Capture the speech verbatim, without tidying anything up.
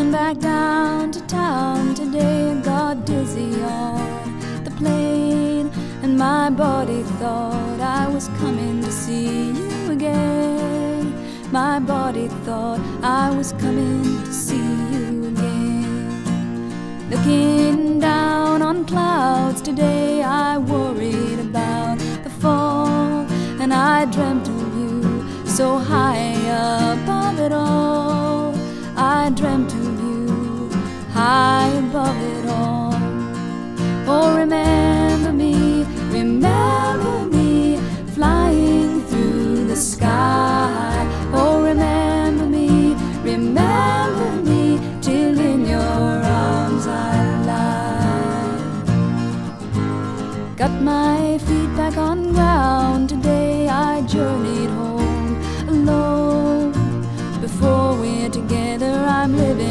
Coming back down to town today, I got dizzy on the plane, and my body thought I was coming to see you again. My body thought I was coming to see you again. Looking down on clouds today, I worried about the fall, and I dreamt of you so high above it all. I dreamt of you high above it all. Oh, remember me, remember me, flying through the sky. Oh, remember me, remember me, till in your arms I lie. Got my feet back on ground today, I journeyed home alone. Before we're together, I'm living